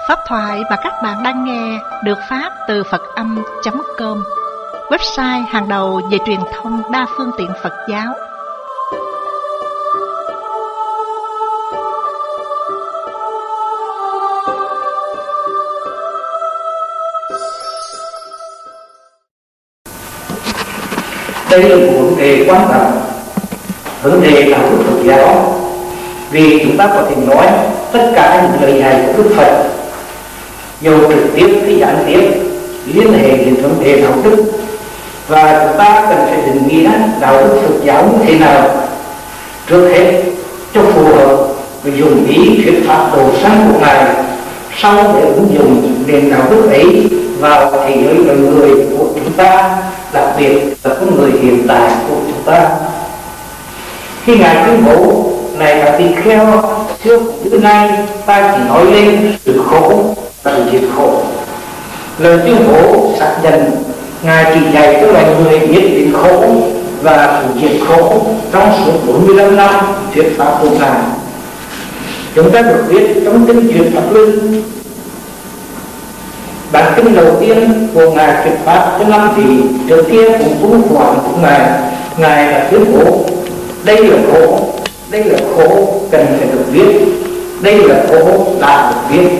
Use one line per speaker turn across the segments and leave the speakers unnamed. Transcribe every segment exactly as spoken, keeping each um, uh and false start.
Pháp thoại mà các bạn đang nghe được phát từ Phật Âm chấm com, website hàng đầu về truyền thông đa phương tiện Phật giáo.
Đây là một vấn đề quan trọng, vấn đề đạo đức Phật giáo, vì chúng ta có thể nói tất cả những lời dạy của Đức Phật, dù trực tiếp hay gián tiếp, liên hệ đến vấn đề đạo đức, và chúng ta cần phải định nghĩa đạo đức Phật giáo như thế nào. Trước hết, cho phù hợp với dùng ý thuyết pháp độ sanh của Ngài, sau để ứng dụng nền đạo đức ấy vào thế giới loài người của chúng ta, đặc biệt là con người hiện tại của chúng ta. Khi Ngài tuyên bố này các tỳ kheo, xưa cũng như nay ta chỉ nói lên sự khổ và sự diệt khổ, lời tuyên bố xác nhận Ngài chỉ dạy cho loài người biết đến khổ và sự diệt khổ trong suốt bốn mươi lăm năm thuyết pháp của Ngài. Chúng ta được biết trong kinh truyền Pháp Luân, bản kinh đầu tiên của Ngài thuyết pháp cho năm vị trước kia cũng tu quản của Ngài. Ngài đã tuyên bố đây là khổ, đây là khổ cần phải được biết, đây là khổ đã được biết,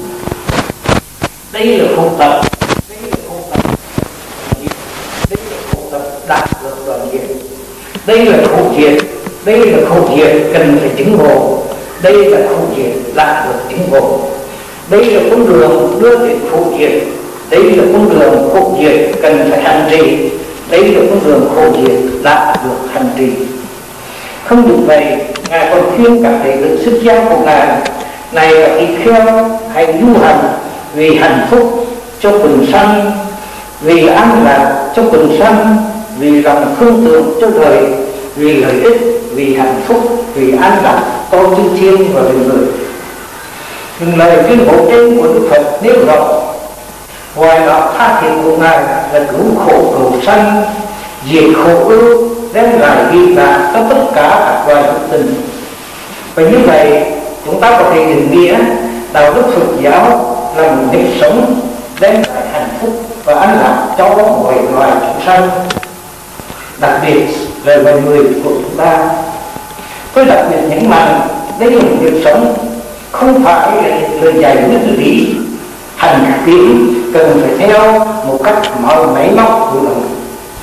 đây là khổ tập, đây là khổ tập, đây là khổ tập đạt được đoàn diệt, đây là khổ diệt, đây là khổ diệt cần phải chứng ngộ, đây là khổ diệt đạt được chứng ngộ, đây là con đường đưa đến khổ diệt, đây là con đường khổ diệt cần phải hành trì, đây là con đường khổ diệt đạt được hành trì. Không được vậy, Ngài còn khuyên các đệ tử xuất gia của Ngài này là tỳ kheo hãy du hành vì hạnh phúc cho quần sanh, vì an lạc cho quần sanh, vì lòng thương tưởng cho đời, vì lợi ích, vì hạnh phúc, vì an lạc cho chư thiên và loài người. Những lời tuyên bố trên của Đức Phật nêu rõ, ngoài đó tha thiết của Ngài là cứu khổ cầu sanh, diệt khổ ưu, đem lại vi lạc cho tất cả các loài hữu tình. Và như vậy chúng ta có thể định nghĩa đạo đức Phật giáo là một nếp sống đem lại hạnh phúc và an lạc cho mọi loài chúng sanh, đặc biệt là loài người của chúng ta. Tôi đặc biệt nhấn mạnh đây là một nếp sống không phải là lời dạy nguyên lý hành tiến cần phải theo một cách mọi máy móc của lòng.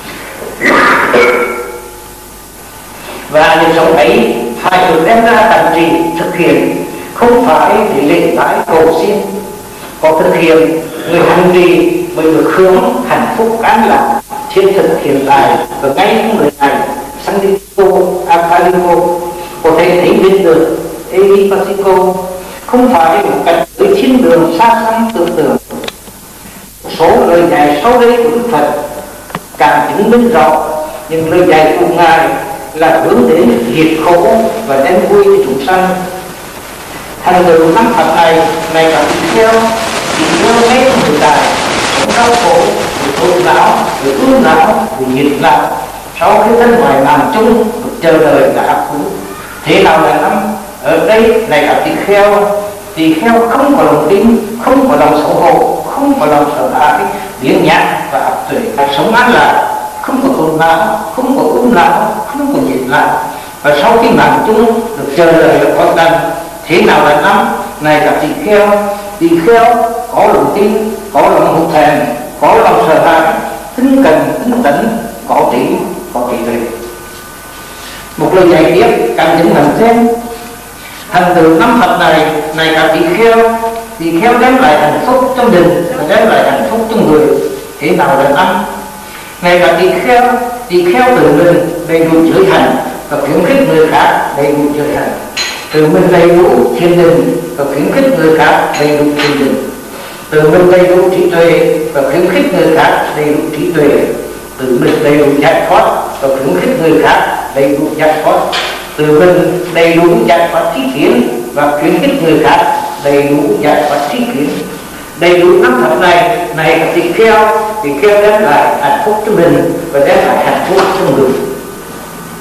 Và nếp sống ấy phải được đem ra hành trì thực hiện, không phải để lệ tái cầu xin. Có thực hiện, người hành trì mới được hướng hạnh phúc an lạc thiết thực hiện tại và ngay trong đời này. Sandito, Apalico có thể thấy biết được Elipasico không phải một cảnh giới thiên đường xa xăm tưởng tượng. Số lời dạy sau đây của Đức Phật càng chứng minh rõ những lời dạy của Ngài là hướng đến diệt khổ và đem vui cho chúng sanh. Thành tựu năm Phật này này cả tỳ kheo thì đưa hết người đại sống đau khổ, người thôn não, người ưu não, người nhiệt não, sau khi thân ngoài màn chung được chờ đợi cả ác cũ. Thế nào là năm ở đây này cả tỳ kheo, tỳ kheo không có lòng tin, không có lòng xấu hổ, không có lòng sợ hãi, biếng nhác và áp tuệ, sống an lạc, không có thôn não, không có ưu não, không có nhiệt não. Và sau khi mạng chung được chờ đợi là quan tâm. Thế nào là năm này cả tỳ kheo, tỳ kheo có lòng tin, có lòng hụt thèm, có lòng sợ hãi, tinh cần, tinh tấn, có trí, có trí tuệ. Một lời dạy tiếp càng chứng mạnh thêm thành tựu năm Phật này này cả tỳ kheo, tỳ kheo đem lại hạnh phúc trong đình và đem lại hạnh phúc trong người. Thế nào là năm này cả tỳ kheo, tỳ kheo tự mình đầy đủ giới hành và khuyến khích người khác đầy đủ giới hành, tự mình đầy đủ thiền định và khuyến khích người khác đầy đủ thiền định, tự mình đầy đủ trí tuệ và khuyến khích người khác đầy đủ trí tuệ, tự mình đầy đủ giải thoát và khuyến khích người khác đầy đủ giải thoát, tự mình đầy đủ giải thoát trí kiến và khuyến khích người khác đầy đủ giải thoát trí kiến. Đầy đủ năm Phật này này các tỳ kheo, tỳ kheo đem lại hạnh phúc cho mình và đem lại hạnh phúc cho người.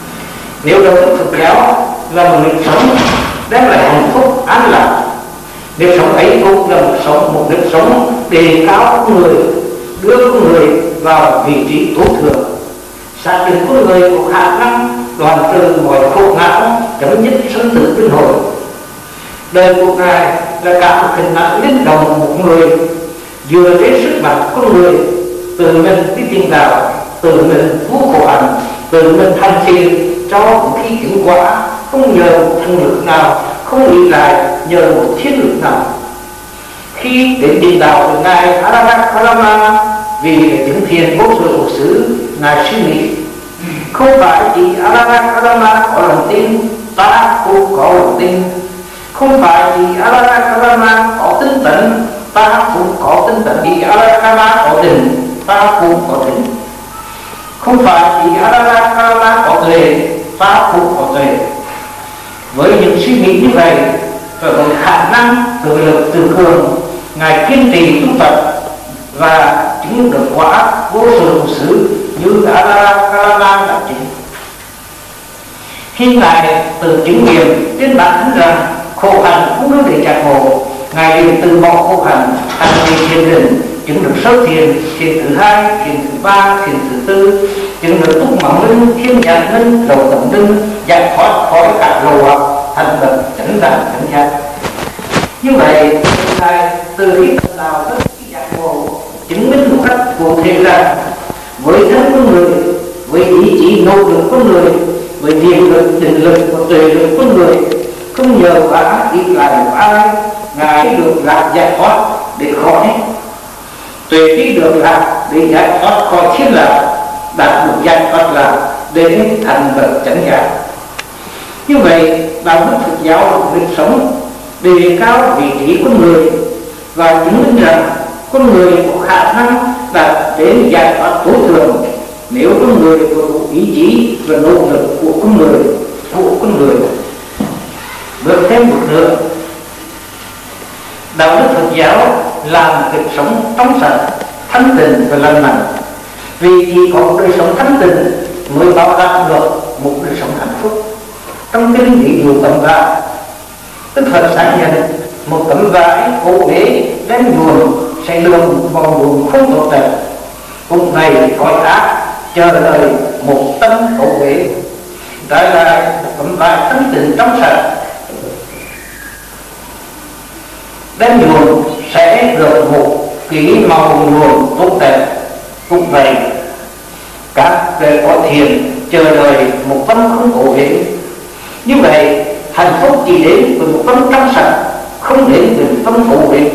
Nếu đạo đức Phật giáo là một nếp sống đem lại hạnh phúc an lạc, Nếp sống ấy cũng là một sống một nếp sống đề cao con người, đưa con người vào vị trí tối thượng, xác định con người có khả năng đoạn trừ mọi khổ não, chấm dứt sinh tử luân hồi. Đời của Ngài là cả một hình ảnh linh động một người dựa trên sức mạnh con người, tự mình đi tìm đạo, tự mình cứu khổ hạnh, tự mình hành thiện cho khi chứng quả, không nhờ một thân lực nào, không nghĩ lại nhờ một thiên lực nào. Khi đến tìm đạo của Ngài Arahakarama vì chứng thiền vô sự của xứ, Ngài suy nghĩ không phải chỉ Arahakarama có lòng tin, ta cũng có lòng tin. Không phải chỉ Arahakarama có tinh tấn, ta cũng có tinh tấn. Chỉ Arahakarama có định, ta cũng có định. Không phải chỉ Arahakarama có tuệ, ta cũng có tuệ. Với những suy nghĩ như vậy và với khả năng tự lực tự cường, Ngài kiên trì tu tập và chứng được quả vô sự của xứ như Arahakarama đã chứng. Khi Ngài tự chứng nghiệm trên bản thân rằng khổ hạnh không đưa để giác ngộ, Ngài liền từ bỏ khổ hạnh, hành trì thiền định, chứng được sơ thiền, thiền thứ hai, thiền thứ ba, thiền thứ tư, chứng được túc mạng minh, thiên nhãn minh, đầu tận minh, giải thoát khỏi các lồ hoặc thành bậc chánh đẳng chánh giác. Như vậy, Ngài từ khi phần nào tới khi giác ngộ, chứng minh một cách cụ thể rằng với thân con người, với ý chí nỗ lực con người, với niệm lực, định lực và tuệ lực con người, không nhờ vả đi lại của ai, Ngài được lạc giải thoát để khỏi tuệ trí được lạc để giải thoát khỏi thiên lạc, đạt được giải thoát lạc để thành bậc chánh giác. Như vậy, đạo đức Phật giáo là một nếp sống đề cao vị trí con người và chứng minh rằng con người có khả năng đạt đến giải thoát tối thượng nếu con người có đủ ý chí và nỗ lực của con người của con người. Vượt thêm một nữa, đạo đức Phật giáo là một cuộc sống trong sạch, thanh tịnh và lành mạnh. Vì chỉ có một đời sống thanh tịnh mới bảo đảm được một đời sống hạnh phúc. Trong kinh ví dụ tấm vải, Đức Phật xác nhận một tấm vải cổ ghế đem nhuộm sẽ lường vào nhuộm không tốt đẹp, cùng này cõi ác chờ đợi một tấm cổ ghế trái lại một tấm vải thanh tịnh trong sạch đem nhuộm sẽ được một kỹ màu nhuộm tốt đẹp. Cũng vậy, các đời có thiền chờ đợi một tấm không cổ ghế. Như vậy, hạnh phúc chỉ đến với một tấm trong sạch, không đến với một tấm cổ ghế.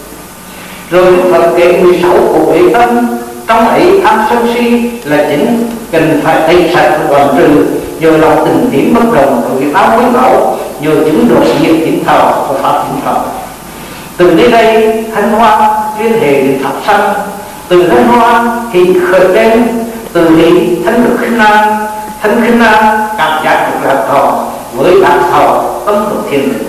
Rồi Đức Phật kể mười sáu cổ ghế tâm, trong ấy tham sân si là chính, cần phải tẩy sạch và đoạn trừ, nhờ lòng tình tín bất đồng đối với áo quý bảo, nhờ chứng được nghiệp thiện thảo và pháp thiện thảo. Từ nơi đây thanh hoa liên hệ đến thập sanh, từ thanh hoa thì khởi lên, từ lý thanh được khinh an, thanh khinh an cảm giác được lạc thọ, với lạc thọ tâm được thiên định.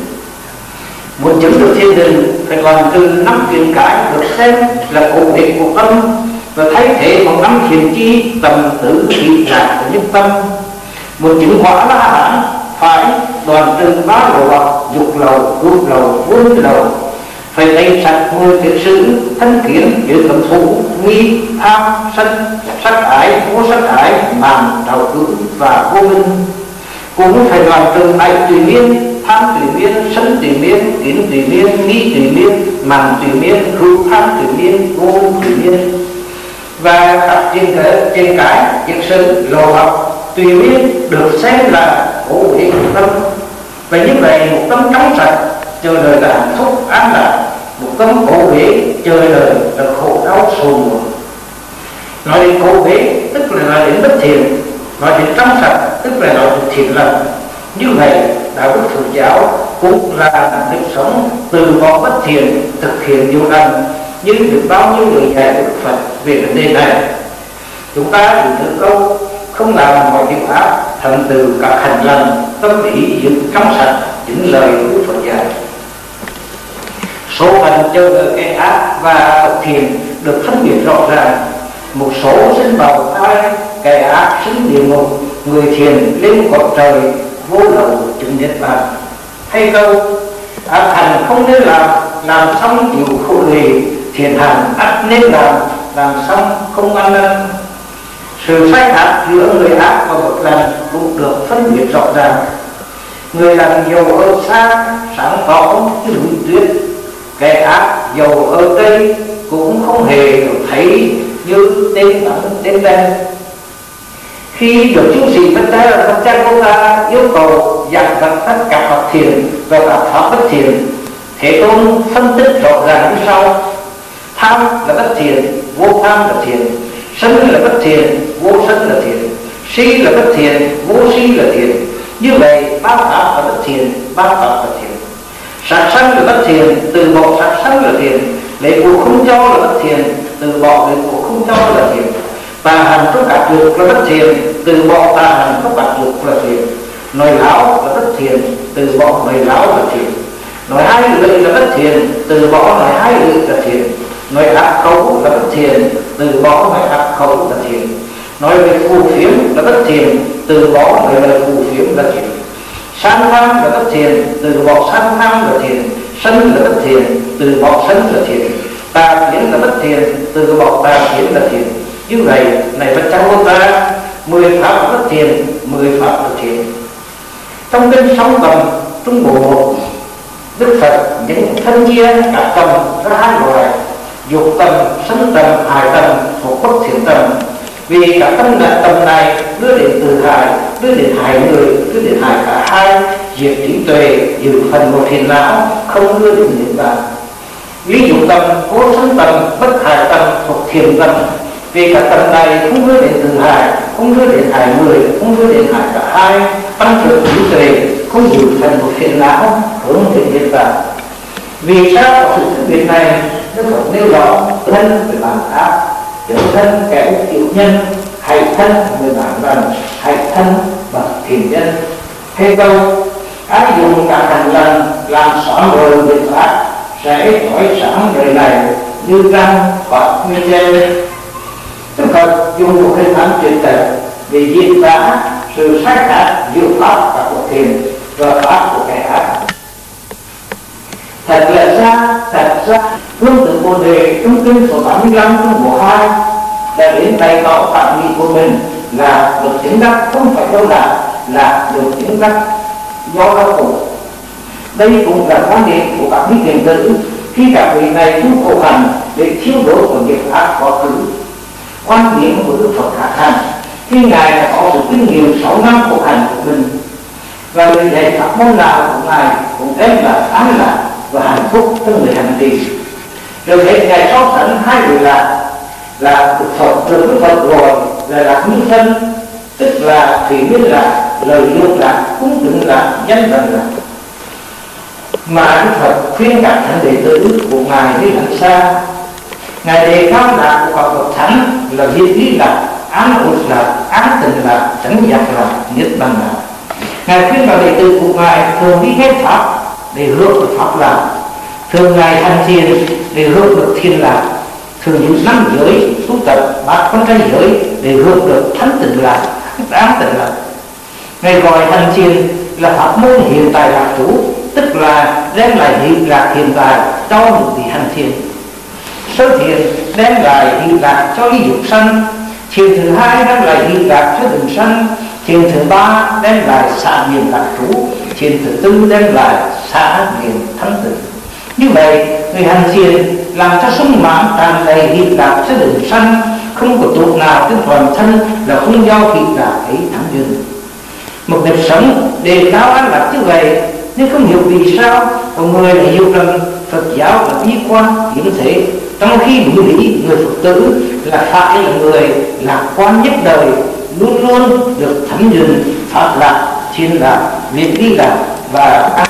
Muốn chứng được thiên định phải còn từ năm truyền cái được xem là cổ ghế của tâm và thay thế bằng năm thiền chi tầm tử thị lạc của nhân tâm. Muốn chứng hóa La Hán phải đoàn trừ ba lậu, dục lậu, dục lậu, vô lậu, phải tẩy sạch mười thiện sự thân kiến giữa cẩm thủ nghi tham sân sắc ái vô sắc ái màng trào cưỡng và vô minh. Cũng phải đoàn trừ bảy tùy miên, tham tùy miên, sân tùy miên, kiến tùy miên, nghi tùy miên, màng tùy miên, hữu tham tùy miên, vô tùy miên. Và các trên cái trên cái việc sự lộ học tùy miên được xem là cổ ghế của tâm. Và như vậy một tâm trong sạch chờ đợi là hạnh phúc an lạc, một tấm cổ ghế chờ đợi là khổ đau sầu muộn. Nói đến cổ ghế tức là nói đến bất thiện, nói đến trong sạch tức là nói đến thiện lành. Như vậy đạo đức Phật giáo cũng là nếp sống từ bỏ bất thiện, thực hiện điều lành, như được bao nhiêu lời dạy của Đức Phật về vấn đề này. Chúng ta dùng được câu không làm mọi điều ác, thành từ các hành lành, tâm ý giữ trong sạch, những lời của Phật dạy. Số phận chờ đợi kẻ ác và bậc thiện được phân biệt rõ ràng. Một số sinh bào thai, kẻ ác sinh địa ngục, người thiện lên cõi trời vô lậu chứng niết bàn. Hay câu ác hành không nên làm, làm xong chịu khổ lì, thiện hành ắt nên làm, làm xong không ăn năn. Sự sai khác giữa người ác và một lần cũng được phân biệt rõ ràng. Người làm giàu ở xa sáng tỏ như núi tuyết, kẻ ác giàu ở đây cũng không hề được thấy như tên ẩn tên đen. Khi được chúng sĩ Phật Cha là Phật Cha của ta yêu cầu dặn dắt tất cả pháp thiện và các pháp bất thiện, Thế Tôn phân tích rõ ràng như sau: tham là bất thiện, vô tham là thiện; sân là bất thiện, vô sân là thiện; si là bất thiện, vô si là thiện. Như vậy ba pháp là bất thiện, ba pháp là thiện. Sát sanh là bất thiện, từ bỏ sát sanh là thiện; lễ vụ không cho là bất thiện, từ bỏ lễ vụ không cho là thiện; tà hành trong các dục là bất thiện, từ bỏ tà hành trong các dục là thiện; nói láo là bất thiện, từ bỏ nói láo là thiện; nói hai lưỡi là bất thiện, từ bỏ nói hai lưỡi là thiện; nói ác khẩu là bất thiện, từ bỏ nói ác khẩu là thiện; nói về phù phiếm là bất thiện, từ bỏ nói lời phù phiếm là thiện; san tham là bất thiện, từ bỏ san tham là thiện; sân là bất thiện, từ bỏ sân là thiện; tà kiến là bất thiện, từ bỏ tà kiến là thiện. Như vậy này Phật Cha của ta, mười pháp là bất thiện, mười pháp là thiện. Trong kinh Sáu Tầm Trung Bộ, Đức Phật những phân chia các tầm ra hai loại: dục tầm, sân tầm, hại tầm, thuộc bất thiện tầm. Vì các tâm đại tầm này đưa đến tự hại, đưa đến hại người, đưa đến hại cả hai, diệt trí tuệ, giữ phần một thiền não, không đưa đến niết bàn. Lý dục tầm, vô sân tầm, bất hại tầm, thuộc thiền tầm. Vì các tầm này không đưa đến tự hại, không đưa đến hại người, không đưa đến hại cả hai, tăng trưởng trí tuệ, không giữ phần một thiền não, hướng đến niết bàn. Vì sao có sự phân biệt này? Đức Phật nêu rõ thân về bản ác, dấu thân kẻ tiểu nhân, hãy thân người bản lành, hãy thân bậc thiện nhân. Thế câu ai dùng cả hành lành làm xóa mờ việc ác sẽ trói sáng đời này như răng và nguyên nhân. Đức Phật dùng một hình ảnh tuyệt đẹp để diễn tả sự sai khác giữa pháp và của thiện và pháp của kẻ ác. Thật là ra, thật ra Phương Tử Bồ Đề trong kinh số tám mươi lăm trong bộ hai đã đến bày tỏ cảm nghĩ của mình là được chứng đắc không phải đâu là là được chứng đắc do đau khổ. Đây cũng là quan điểm của các vị thiền tử khi các vị này tu khổ hạnh để thiêu đốt của nghiệp ác quá khứ. Quan điểm của Đức Phật khác hẳn khi ngài đã có sự kinh nghiệm sáu năm khổ hạnh của mình, và người dạy pháp môn nào của ngài cũng đem lại an lạc và hạnh phúc cho người hành trì. Rồi thế ngài so sánh hai người là là Đức Phật rồi Đức Phật rồi là lạc như thân, tức là thủy nguyên lạc, lời dục lạc, cung kính lạc, nhân vận lạc. Mà Đức Phật khuyên các thánh đệ tử của ngài đi hành xa. Ngài đề cao lạc của các bậc thánh là diệt lý lạc, an ổn lạc, an tịnh lạc, chánh giác lạc, niết bàn lạc. Ngài khuyên các đệ tử của ngài thường đi hết pháp để hướng được pháp lạc, thường ngài hành thiền để hướng được thiên lạc, thường những năm giới tu tập bát quan trai giới để hướng được thánh tịnh lạc, an tịnh lạc. Ngài gọi hành thiền là pháp môn hiện tại lạc trú, tức là đem lại hiện lạc hiện tại cho những vị hành thiền. Sơ thiền đem lại hiện lạc cho lý dục sanh, thiền thứ hai đem lại hiện lạc cho định sanh, thiền thứ ba đem lại xả niệm lạc trú, thiền thứ tư đem lại xả niệm thánh tịnh. Như vậy người hành thiền làm cho sung mãn tràn đầy hiện lạc cho định sanh, không có tục nào trên toàn thân là không do hiện lạc ấy thắng dừng. Một nghiệp sống đề cao an lạc như vậy, nhưng không hiểu vì sao có người lại hiểu rằng Phật giáo là bi quan hiển thế, trong khi đúng lý người Phật tử là phải là người lạc quan nhất đời, luôn luôn được thấm nhuần pháp lạc, thiên lạc, việc đi lạc và an lạc.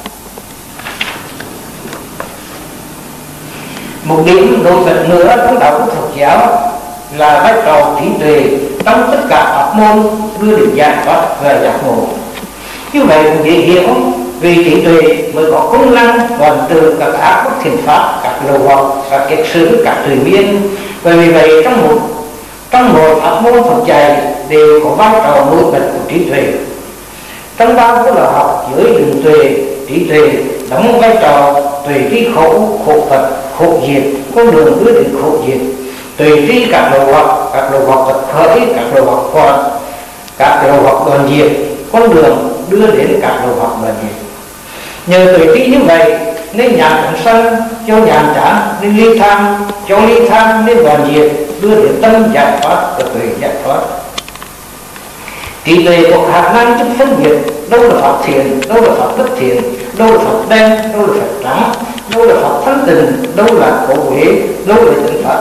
Một điểm nổi bật nữa trong đạo của Phật giáo là vai trò trí tuệ trong tất cả pháp môn đưa đến giải thoát và giác ngộ. Như vậy cũng dễ hiểu, vì trí tuệ mới có công năng hoàn trừ các ác bất thiện pháp, các lầu hoặc, các kiết sử, các thủy miên. Và vì vậy trong một trong một pháp môn Phật dạy đều có vai trò nổi bật của trí tuệ. Trong ba của là học giới định tuệ, trí tuệ đóng vai trò tùy tri khổ, khổ Phật, khổ diệt, con đường đưa đến khổ diệt. Tùy tri các lầu học, các lầu học Phật khởi, các lầu học còn, các lầu học đoàn diệt, con đường đưa đến các lầu học đoàn diệt. Nhờ tùy tri như vậy nên nhàn cảnh sân cho nhàn chán, nên ly tham cho ly tham, nên đoàn diệt đưa đến tâm giải thoát và tuệ giải thoát. Trí tuệ có khả năng giúp phân biệt đâu là pháp thiện, đâu là pháp bất thiện, đâu là pháp đen, đâu là pháp trắng, đâu là pháp thanh tịnh, đâu là khổ huế, đâu là chánh pháp,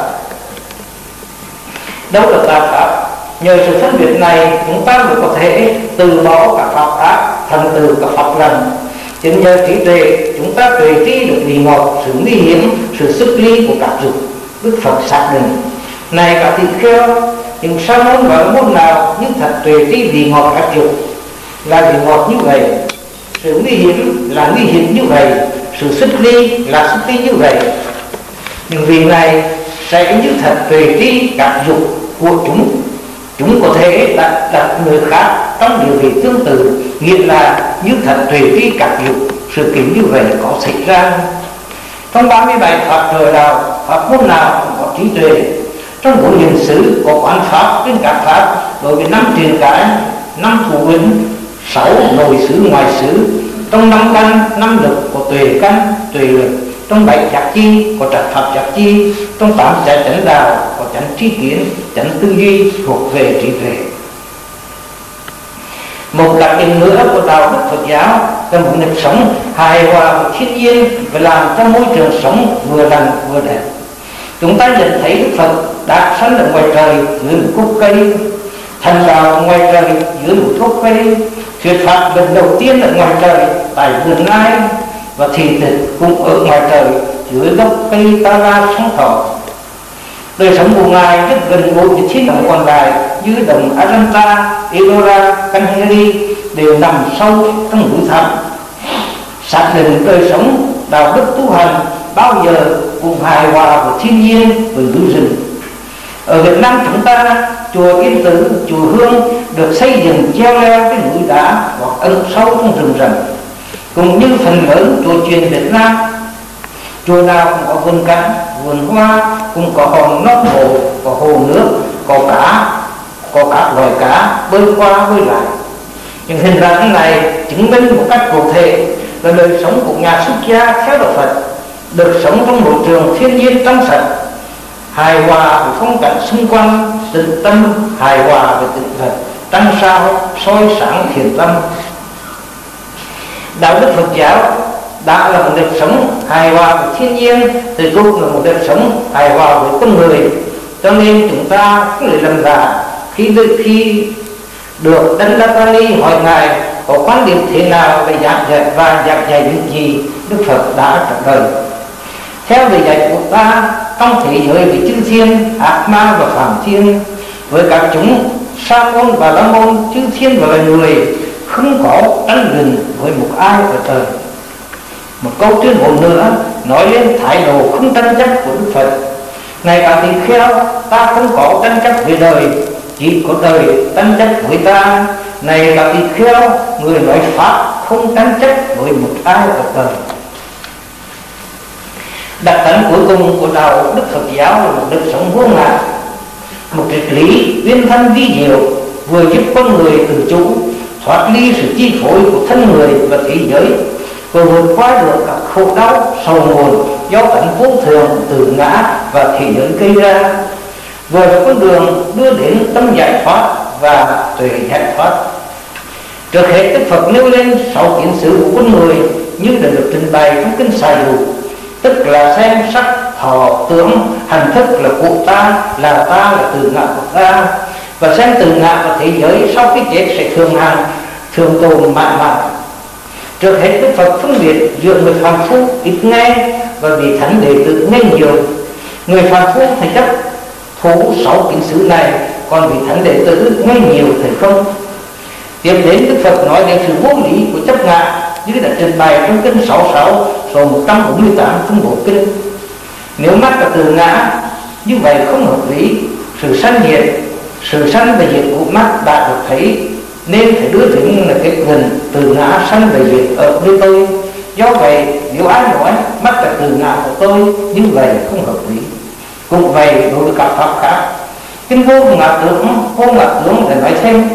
đâu là tà pháp. Nhờ sự phân biệt này chúng ta mới có thể từ bỏ các pháp ác, thành từ các pháp lành. Chính nhờ trí tuệ chúng ta tuệ tri được vị ngọt, sự nguy hiểm, sự xuất ly của các dục. Đức Phật xác định: này các tỳ kheo, những sa môn và môn nào nhưng thật tuệ tri vị ngọt các dục, là vị ngọt như vậy, sự nguy hiểm là nguy hiểm như vậy, sự xuất ly là xuất ly như vậy. Những vị này sẽ như thật tuệ tri các dục của chúng. Chúng có thể đặt, đặt người khác trong điều kiện tương tự, nghĩa là như thật tuệ tri các dục. Sự kiện như vậy có xảy ra trong ba mươi bảy pháp trời đạo, pháp môn nào cũng có trí tuệ. Trong bốn niệm xứ có quán pháp trên các pháp, đối với năm truyền cái, năm thủ vĩnh, sáu nội xứ ngoại xứ. Trong năm căn, năm lực có tuệ căn, tuệ lực. Trong bảy giác chi có trạch pháp giác chi. Trong tám chánh chánh đạo có chánh tri kiến, chánh tư duy thuộc về trí tuệ. Một đặc điểm nữa của đạo đức Phật giáo là một nếp sống hài hòa với thiên nhiên và làm cho môi trường sống vừa lành vừa đẹp. Chúng ta nhận thấy Đức Phật đã sanh ở ngoài trời dưới một gốc cây, thành đạo ngoài trời dưới một gốc cây, thuyết pháp lần đầu tiên ở ngoài trời tại vườn Nai, và thị tịch cũng ở ngoài trời dưới gốc cây Ta La Sống Thọ. Đời sống của Ngài rất gần gũi với thiên đồng còn lại như đồng Ajanta, Ellora, Kanheri đều nằm sâu trong núi thẳm. Xác định đời sống đạo đức tu hành bao giờ cũng hài hòa với thiên nhiên, với núi rừng. Ở Việt Nam chúng ta, chùa Yên Tử, chùa Hương được xây dựng treo leo trên núi đá hoặc ẩn sâu trong rừng rậm. Cũng như phần lớn chùa chiền Việt Nam, chùa nào cũng có vườn cảnh, vườn hoa, cũng có hòn non hồ, có hồ nước, có cá, có các loài cá bơi qua bơi lại. Những hình ảnh này chứng minh một cách cụ thể là đời sống của nhà xuất gia theo đạo Phật được sống trong môi trường thiên nhiên trong sạch, hài hòa với phong cảnh xung quanh, tĩnh tâm hài hòa với tịnh Phật, trăng sao soi sáng thiền tâm. Đạo đức Phật giáo đã là một nếp sống hài hòa với thiên nhiên, thì cũng là một nếp sống hài hòa với con người. Cho nên chúng ta không để lầm lạ khi khi được Đấng Đa Ni hỏi Ngài có quan điểm thế nào về giảng dạy và giảng dạy những gì, Đức Phật đã trả lời: theo lời dạy của ta, trong thế giới với chư thiên, ác ma và phạm thiên, với các chúng sa môn và la môn, chư thiên và loài người, không có tranh luận với một ai ở trời. Một câu tuyên bố nữa nói lên thái độ không tranh chấp của Đức Phật: này các tỳ kheo, ta không có tranh chấp về đời, chỉ có đời tranh chấp với ta. Này các tỳ kheo, người nói pháp không tranh chấp với một ai ở trời. Đặc tính cuối cùng của đạo đức Phật giáo là một đời sống vô ngã, một triết lý uyên thâm vi diệu, vừa giúp con người tự chủ thoát ly sự chi phối của thân người và thế giới, vừa vượt qua được các khổ đau sầu nguồn do cảnh vô thường, tự ngã và thế giới gây ra, vừa là con đường đưa đến tâm giải thoát và tuệ giải thoát. Trước hết, Đức Phật nêu lên sáu kiến sự của con người như đã được trình bày trong kinh Xà Dụ, tức là xem sắc, thọ, tưởng, hành thức là của ta, là ta, là tự ngã của ta, và xem tự ngã và thế giới sau khi chết sẽ thường hằng, thường tồn mãi mãi. Trước hết, Đức Phật phân biệt giữa người phàm phu ít nghe và vị thánh đệ tử nghe nhiều. Người phàm phu thì chấp thủ sáu kiến sự này, còn vị thánh đệ tử nghe nhiều thì không. Tiếp đến, Đức Phật nói đến sự vô lý của chấp ngã như đã trình bày trong kinh sáu mươi sáu số một trăm bốn mươi tám trong bộ kinh. Nếu mắt là tự ngã, như vậy không hợp lý. Sự sanh diệt, sự sanh và diệt của mắt đã được thấy, nên phải đưa đến là cái gần từ ngã sanh và diệt ở nơi tôi. Do vậy nếu ai nói mất cả từ ngã của tôi, như vậy không hợp lý. Cũng vậy đối với các pháp khác. Kinh Vô Ngã Tướng, Vô Ngã Tướng để nói thêm,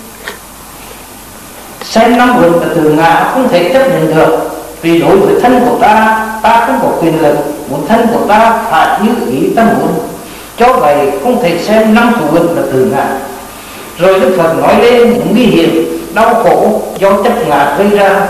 xem năm vượt và từ ngã không thể chấp nhận được, vì đối với thân của ta, ta không có quyền lực, muốn thân của ta phải như ý ta muốn. Cho vậy không thể xem năm thủ vượt và từ ngã. Rồi Đức Phật nói lên những nguy hiểm, đau khổ do chấp ngã gây ra.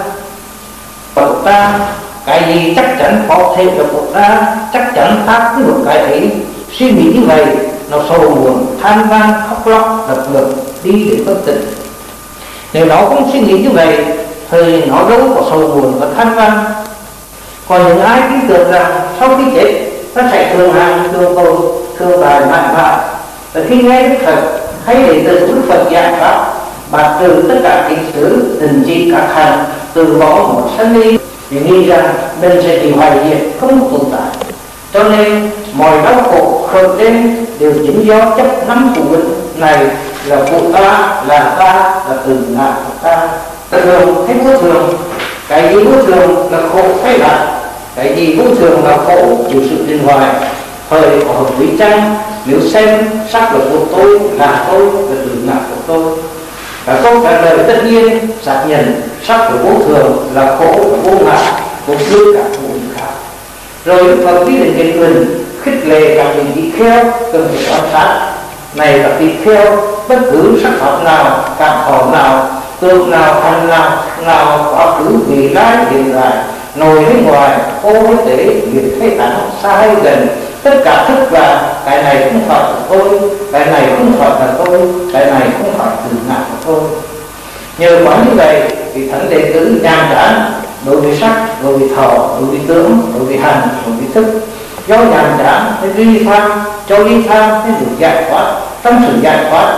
Của ta, cái gì chắc chắn có thể được của ta, chắc chắn ta cũng được cái ấy. Suy nghĩ như vậy, nó sầu muộn, than van, khóc lóc, đập ngược, đi đến bất tỉnh. Nếu nó không suy nghĩ như vậy, thì nó đâu có sầu buồn và than van. Còn những ai tin tưởng rằng sau khi chết, nó sẽ thường hành, thường tội, thường tài mạnh mẽ, và khi nghe Đức Phật hay để từ Đức Phật giảng pháp, bạc trừ tất cả kỹ sử, tình chi các hành, từ bỏ một sanh ly, vì nghĩ rằng mình sẽ bị hoại diệt, không tồn tại. Cho nên mọi đau khổ khởi lên đều chính do chấp nắm của mình này là của ta, là ta, là từ ngã của ta. Thường hay vô thường, cái gì vô thường là khổ hay là cái gì vô thường là khổ chịu sự liên hoài. Thời có hợp lý chăng nếu xem sắc là của tôi, là tôi, là từ ngã của tôi? Và câu trả lời tất nhiên xác nhận sắc của vô thường là khổ, là vô ngã, cũng như cả vụ khác. Rồi Đức Phật đi đến cái mình khích lệ các vị tỳ kheo cần phải quan sát. Này các tỳ kheo, bất cứ sắc pháp nào, cảm thọ nào, tượng nào, hành nào, nào quá khứ, vị lai, hiện tại, nội hay ngoài, ô hay tế, việc hay tánh, xa hay gần, tất cả thức là cái này không phải của tôi, cái này không phải là tôi, cái này không phải từ ngã của tôi. Nhờ có như vậy thì thánh đệ tử nhàn chán đối với sắc, đối với thọ, đối với tướng, đối với hành, đối với thức. Do nhàn chán hay ly tham, cho ly tham hay được giải thoát. Trong sự giải thoát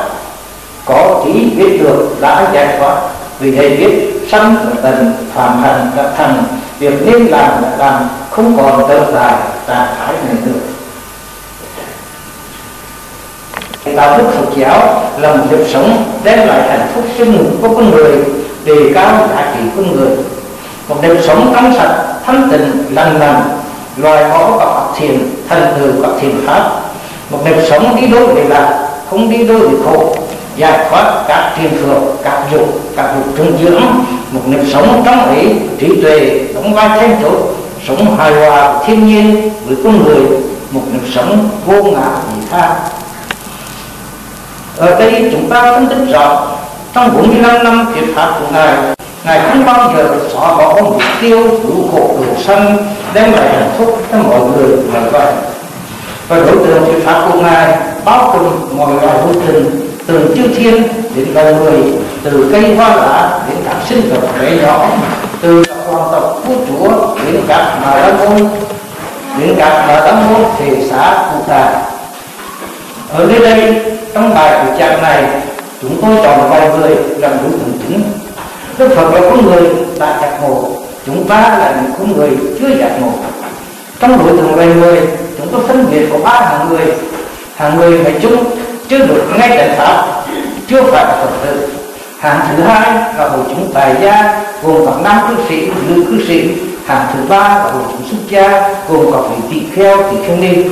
có trí biết được đã giải thoát, vì thầy biết sanh là tần, phạm hành là thành, việc nên làm là làm, không còn trở lại trạng thái này nữa. Đạo đức Phật giáo là một nghiệp sống đem lại hạnh phúc sinh mục của con người, đề cao giá trị con người. Một nghiệp sống trong sạch, thanh tịnh, lành lành, loài bỏ các pháp thiền, thành tựu các thiền pháp. Một nghiệp sống đi đôi với lạc, không đi đôi với khổ, giải thoát các triền phược, các dục, các dục trung dưỡng. Một nghiệp sống trong ấy trí tuệ đóng vai then chốt, sống hài hòa thiên nhiên với con người. Một nghiệp sống vô ngã vị tha. Ở đây chúng ta phân tích rõ trong bốn mươi lăm năm thuyết pháp của Ngài, Ngài không bao giờ xóa bỏ mục tiêu cứu khổ cứu sanh, đem lại hạnh phúc cho mọi người mọi loài. Và đối tượng thuyết pháp của Ngài bao trùm mọi loài vô tình, từ chư thiên đến loài người, từ cây hoa lá đến các sinh vật bé nhỏ, từ các hoàng tộc vua chúa đến các bà la môn, đến các bà la môn thể xã cụ đà. Ở nơi đây trong bài của chàng này, chúng tôi chọn vài người làm đối tượng chính. Đức Phật là con người đã giác ngộ, chúng ta là những con người chưa giác ngộ. Trong đối tượng loài người, chúng tôi phân biệt có ba hạng người. Hạng người nói chung chưa được ngay trận pháp, chưa phải là Phật tử. Hạng thứ hai là hội chúng tài gia, gồm các nam cư sĩ, nữ cư sĩ. Hạng thứ ba là hội chúng xuất gia, gồm các vị tỳ kheo, tỳ kheo ni.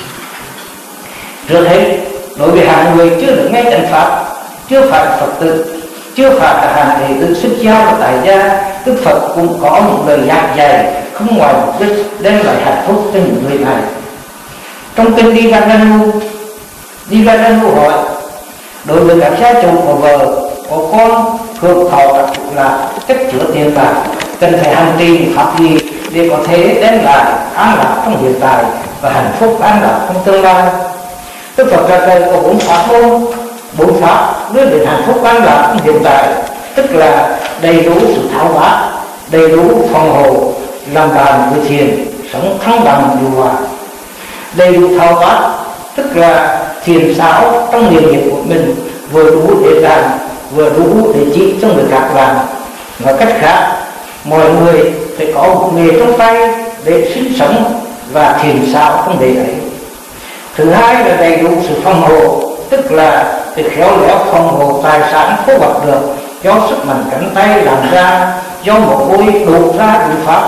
Trước hết, đối với hạng người chưa được ngay trận pháp, chưa phải là Phật tử, chưa phải là hạng đệ tử xuất gia và tại gia, Đức Phật cũng có một lời giảng dạy không ngoài mục đích đem lại hạnh phúc cho những người này. Trong kinh Đi Ra Nu, Đi Ra Nu hỏi, đối với các gia chủ có vợ, có con, hưởng thọ các cụ lạc, cách chữa tiền bạc, cần phải hành trì pháp gì để có thể đem lại an lạc trong hiện tại và hạnh phúc an lạc trong tương lai. Đức Phật ra đời có bốn pháp môn, bốn pháp đưa đến hạnh phúc an lạc trong hiện tại, tức là đầy đủ sự tháo vát, đầy đủ phòng hộ, làm đàn với thiền, sống thăng bằng điều hòa. Đầy đủ tháo vát tức là thiền xảo trong nghề nghiệp của mình, vừa đủ để làm, vừa đủ để chỉ cho người khác làm. Nói cách khác, mọi người phải có một nghề trong tay để sinh sống và thiền xảo trong nghề ấy. Thứ hai là đầy đủ sự phòng hộ, tức là để khéo léo phòng hộ tài sản không gặp được do sức mạnh cánh tay làm ra, do một môi đột ra đủ pháp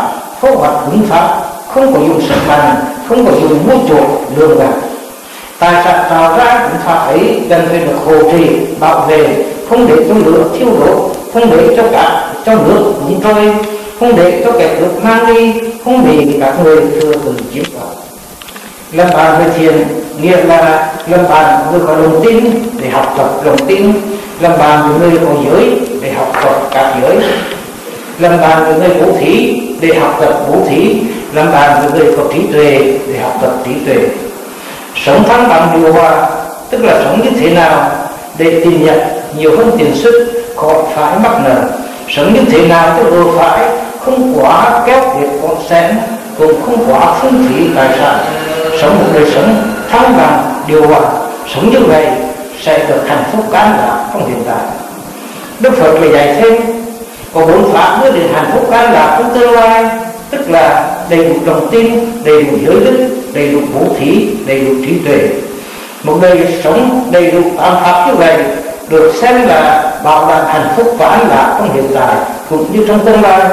thô hoạch đúng pháp, không có dùng sức mạnh, không có dùng mua chuộc lường gạt. Tài sản tạo ra đúng pháp ấy cần phải được hộ trì, bảo vệ, không để cho lửa thiêu đốt, không để cho cả cho nước bùng trôi, không để cho kẻ cướp mang đi, không để các người thừa tự chiếm đoạt. Làm bạn về thiền nghĩa là làm bạn người có lòng tin để học tập lòng tin, làm bạn với người có giới để học tập các giới, làm bạn với người bố thí để học tập bố thí, làm bạn với người có trí tuệ để học tập trí tuệ. Sống thăng bằng điều hòa tức là sống như thế nào để tìm nhận nhiều hơn tiền sức, khỏi phải mắc nợ. Sống như thế nào cho vừa phải, không quá kéo kiệt con sen, cũng không quá phung phí tài sản. Sống một đời sống thăng bằng điều hòa, sống như vậy sẽ được hạnh phúc an lạc trong hiện tại. Đức Phật lại dạy thêm có bốn pháp đưa đến hạnh phúc an lạc trong tương lai, tức là đầy đủ lòng tin, đầy đủ giới đức, đầy đủ bố thí, đầy đủ trí tuệ. Một đời sống đầy đủ tám pháp như vậy được xem là bảo đảm hạnh phúc và an lạc trong hiện tại cũng như trong tương lai.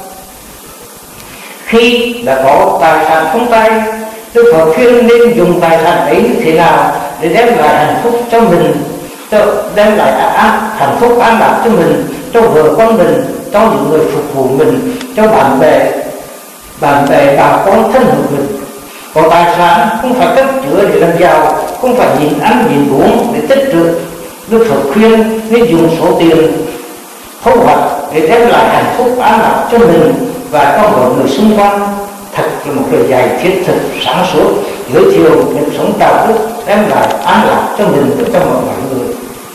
Khi đã có tài sản trong tay, Đức Phật khuyên nên dùng tài sản ấy như thế nào để đem lại hạnh phúc cho mình, cho đem lại an, hạnh phúc an lạc cho mình, cho vợ con mình, cho những người phục vụ mình, cho bạn bè, bạn bè bà con thân hữu mình. Có tài sản không phải cất chứa để làm giàu, không phải nhìn ăn nhìn uống để tích trữ. Đức Phật khuyên nên dùng số tiền thu hoạch để đem lại hạnh phúc an lạc cho mình và cho mọi người xung quanh. Thật là một lời dạy thiết thực sáng suốt, giới thiệu những sống đạo đức đem lại an lạc cho mình và cho mọi người.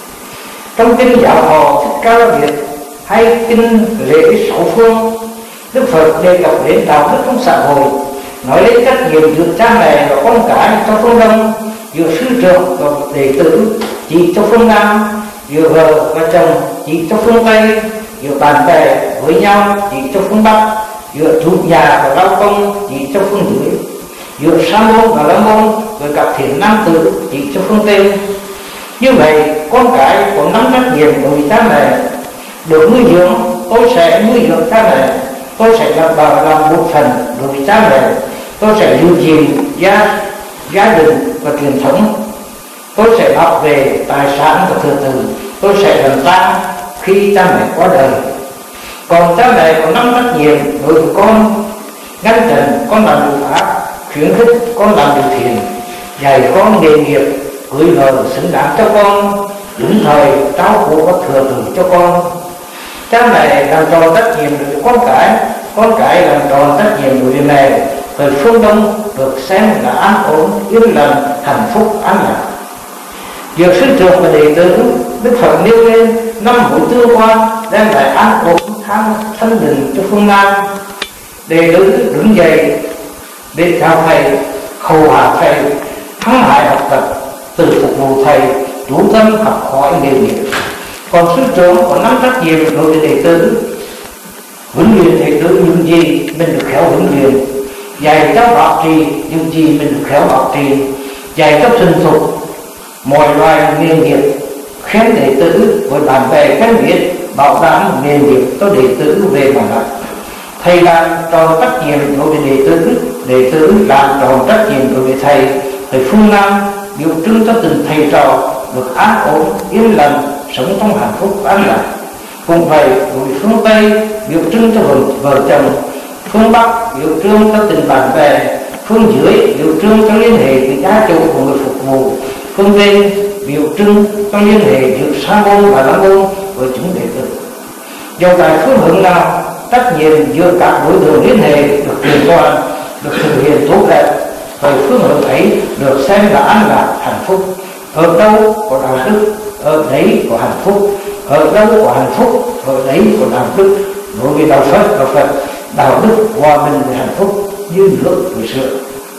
Trong kinh Giáo Họ Thích Ca La Việt hay kinh Lễ Sáu Phương, Đức Phật đề cập đến đạo đức trong xã hội, nói lên trách nhiệm giữa cha mẹ và con cái cho phương Đông, giữa sư trưởng và đệ tử chỉ cho phương Nam, giữa vợ và chồng chỉ cho phương Tây, giữa bạn bè với nhau chỉ cho phương Bắc, giữa chủ nhà và lao công chỉ cho phương dưới, giữa sa môn và la môn với các thiện nam tử chỉ cho phương Tây. Như vậy con cái có nắm trách nhiệm đối với cha mẹ, được nuôi dưỡng, tôi sẽ nuôi dưỡng cha mẹ, tôi sẽ làm bảo làm một phần đối với cha mẹ, tôi sẽ lưu gìn gia gia đình và truyền thống, tôi sẽ bảo vệ tài sản và thừa tự, tôi sẽ làm tang khi cha mẹ qua đời. Còn cha mẹ có nắm trách nhiệm đối với con, ngăn chặn con làm điều ác, khuyến khích con làm điều thiện, dạy con nghề nghiệp, cưới vợ xứng đáng cho con, đúng thời trao của và thừa tự cho con. Cha mẹ làm tròn trách nhiệm đối với con cái, con cái làm tròn trách nhiệm đối với mẹ. Thời phương Đông được xem là an ổn, yên lành, hạnh phúc, an lạc. Giữa sư trưởng và đệ tử, Đức Phật nêu lên năm mối tương quan đem lại an ổn, thanh thanh định cho phương Nam. Đệ tử đứng dậy để chào thầy, hầu hạ thầy, hăng hái học tập, từ phục vụ thầy, chú tâm học hỏi nghề nghiệp. Còn sư trưởng có nắm trách nhiệm đối với đệ tử, huấn luyện đệ tử những gì mình được khéo huấn luyện, dạy cho bảo trì những gì mình được khéo bảo trì, dạy cho thuần thục mọi loài nghề nghiệp, khen đệ tử với bạn bè khen biết, bảo đảm nghề nghiệp cho đệ tử về bản lĩnh. Thầy làm tròn trách nhiệm đối với đệ tử, đệ tử làm tròn trách nhiệm đối với thầy. Thầy phương Nam biểu trưng cho từng thầy trò được an ổn, yên lành, sống trong hạnh phúc an lạc. Cũng vậy, đối với phương Tây biểu trưng cho vợ, vợ chồng, phương Bắc biểu trưng cho tình bạn bè, phương dưới biểu trưng cho liên hệ với gia chủ của người phục vụ, phương Tây biểu trưng cho liên hệ giữa sa môn và la môn với chúng đệ tử. Do tại phương hướng nào, trách nhiệm giữa các đối tượng liên hệ được truyền toàn, được thực hiện tốt đẹp, thời phương hướng ấy được xem là an lạc, hạnh phúc. Ở đâu có đạo đức, ở đấy có hạnh phúc. Ở đâu có hạnh phúc, ở đấy có đạo đức. Đối với đạo Phật, đạo Phật, đạo đức hòa bình và hạnh phúc như nước với sữa.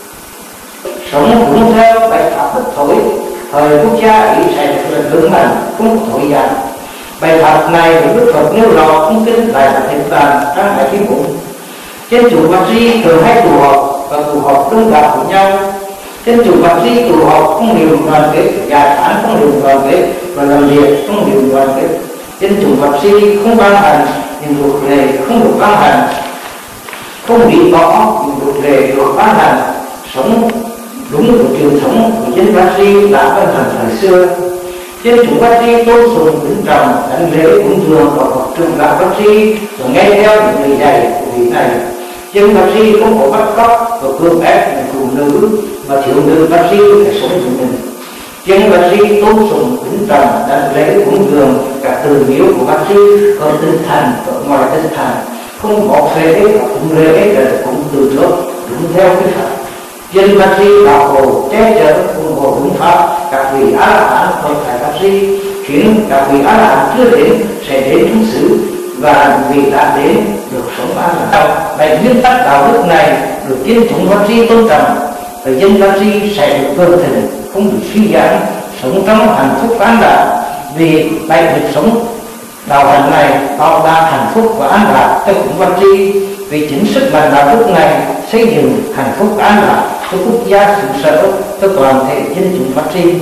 Sống cũng theo bài pháp bất thối, thời quốc gia ý sẽ được lớn mạnh, không có thối giảm. Bài pháp này được Đức Phật nêu rõ không kinh lại là hiện tàn trang đại kinh bụng. Trên chủ Bạch Di thường hay tụ họp và tụ họp đông đảo của nhau. Trên chủ Bạch Di tụ họp không niềm đoàn kết, giải án không niềm đoàn kết và làm việc không niềm đoàn kết. Trên chủ Bạch Di không ban hành, nhưng luật lệ không được ban hành. không bị bỏ những luật lệ được ban hành, sống đúng với truyền thống của dân bác sĩ đã ban hành thời xưa. Dân chúng bác sĩ tôn sùng kính trọng đánh lễ cúng dường và học trường đạo bác sĩ và nghe theo những lời dạy của vị này. Dân bác sĩ không có bắt cóc và cưỡng ép những phụ nữ mà thiếu nữ bác sĩ phải sống với mình. Dân bác sĩ tôn sùng kính trọng đánh lễ cúng dường các từ miếu của bác sĩ có tinh thần và ngoài tinh thần, không bỏ phê và cũng lễ là cũng từ trước đúng theo cái pháp. Dân bác sĩ bảo hộ che chở ủng hộ đúng pháp các vị á la hán không phải bác sĩ, khiến các vị á la hán chưa đến sẽ đến chúng xứ và vị đã đến được sống an lạc. Bảy nguyên tắc đạo đức này được dân chúng bác sĩ tôn trọng và dân bác sĩ sẽ được cường thịnh, không bị suy giảm, sống trong hạnh phúc an lạc. Vì bảy việc sống đạo hạnh này tạo ra hạnh phúc và an lạc cho chúng bác sĩ. Vì chính sức mạnh đạo đức này xây dựng hạnh phúc an lạc cho quốc gia xứ sở, cho toàn thể dân chúng bác sĩ.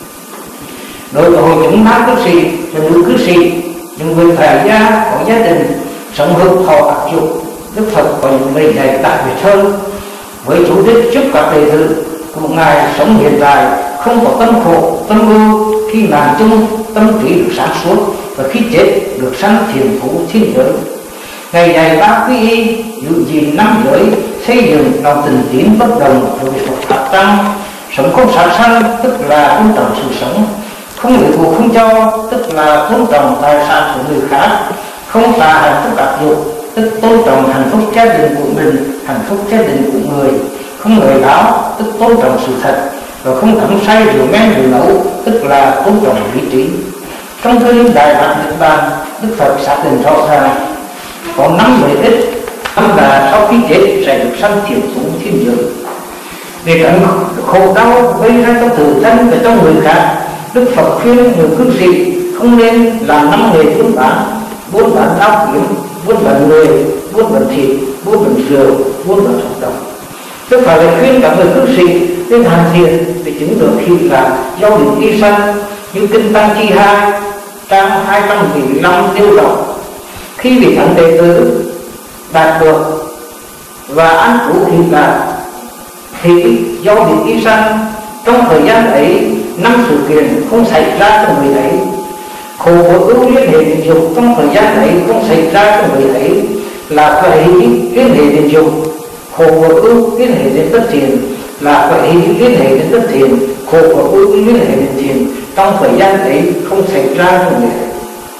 Đối với hội chúng nam cư sĩ và nữ cư sĩ, những người thầy gia có gia đình sống hợp thọ áp dụng, Đức Phật có những lời dạy đặc biệt hơn với chủ đích giúp các đệ tử của ngài sống hiện tại không có tâm khổ tâm ưu, khi làm chung tâm trí được sáng suốt và khi chết được sanh thiền phú thiên giới. Ngày dạy ba quy y, giữ gìn năm giới, xây dựng lòng tình tín bất đồng với Phật pháp tăng, sống không sát sanh tức là tôn trọng sự sống, không lấy của không cho tức là tôn trọng tài sản của người khác, không tà hạnh phúc áp dụng tức tôn trọng hạnh phúc gia đình của mình, hạnh phúc gia đình của người, không lời báo tức tôn trọng sự thật, và không cắm say rượu men rượu nấu tức là tôn trọng lý trí. Trong thời Đại Bát Niết Bàn, Đức Phật xác định rõ ràng có năm lợi ích. Năm là sau khi chết sẽ được sanh thiền phú thiên giới. Về tránh khổ đau gây ra cho tự thân và cho người khác, Đức Phật khuyên người cư sĩ không nên làm năm nghề buôn bán: buôn bán đao kiếm, buôn bán người, buôn bán thịt, buôn bán rượu, buôn bán thuốc độc. Đức Phật lại khuyên cả người cư sĩ nên hành thiện để chứng được khi là do định y sanh, như kinh Tăng Chi hai trang hai trăm mười lăm nêu rõ: khi vị thánh đệ tử đạt được và an trú thì là thì do định y sanh, trong thời gian ấy năm sự kiện không xảy ra trong người ấy. Khổ của ưu liên hệ tình dục trong thời gian ấy không xảy ra trong người ấy là khởi liên hệ tình dục. Khổ của ưu liên hệ đến bất thiện là khởi liên hệ đến bất thiện. Khổ của ưu liên hệ đến thiện trong thời gian ấy không xảy ra trong người ấy.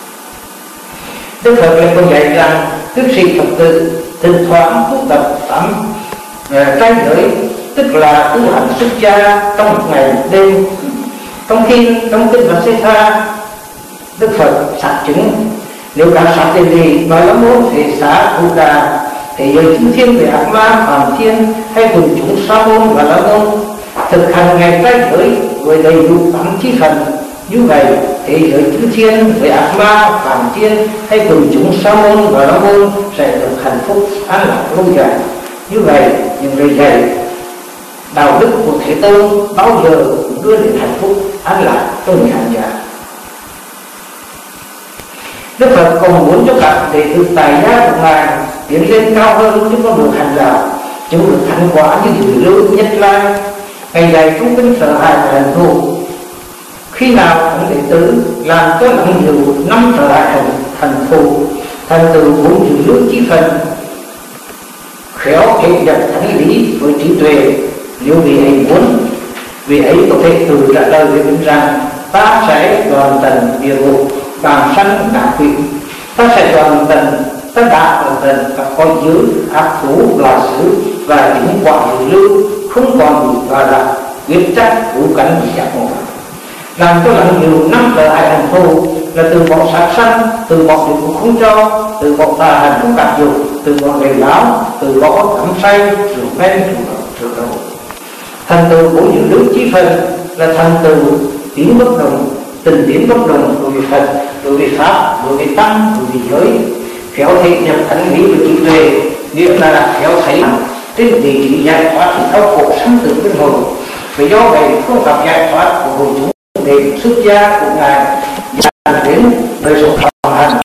Đức Phật lại còn dạy rằng cư sĩ Phật tử thỉnh thoảng tu tập tắm trai giới, tức là tu hành xuất gia trong một ngày một đêm. Trong khi trong kinh Phật Xê Tha, Đức Phật xác chứng nếu cả sát đề gì nói là môn thể xá Bồ Đà, thế giới chư thiên về ác ma phạm thiên hay quần chúng sa môn và la môn thực hành ngày trai giới với đầy đủ tám chi phần, như vậy thế giới chư thiên với ác ma phạm thiên hay quần chúng sa môn và la môn sẽ được hạnh phúc an lạc lâu dài. Như vậy những lời dạy đạo đức của Thế Tôn bao giờ cũng đưa đến hạnh phúc an lạc cho người hành giả. Đức Phật còn muốn cho các đệ tử tài gia của ngài tiến lên cao hơn chứ con đường hành đạo, chứ được thành quả như Dự Lưu Nhất Lai. Ngày dạy chúng kinh sợ hãi và hành thù. Khi nào các đệ tử làm cho lặng nhiều năm sợ hãi hành hành thù, thành tựu bốn Dự Lưu chi phần, khéo thể nhập thánh lý với trí tuệ, nếu vị ấy muốn, vị ấy có thể tự trả lời với mình rằng: ta sẽ đoàn tận địa ngục, bàn sanh ngạ quỷ, ta sẽ đoàn tận tất cả đoàn tận các con dữ ác thú loài xứ và những quả dự lưu, không còn bị và là quyết chắc vũ cảnh bị giác ngộ. Làm cho lặng nhiều năm lợi hại hành thù là từ bỏ sát sanh, từ bỏ điều cũng không cho, từ bỏ tà hành không cảm dục, từ bỏ lề láo, từ bỏ cắm say rượu men rượu đầu. Thành tựu của những đức chi phần là thành tựu tín bất đồng, tình tín bất đồng đối với Phật, đối với Pháp, đối với Tăng, đối với giới. Khéo thể nhập thánh lý và trí tuệ, nghĩa là khéo thấy trên vị trí giải thoát thì đau khổ sanh tử bên hồi. Vì do vậy không gặp giải thoát của hội chúng để xuất gia của ngài dẫn đến đời sống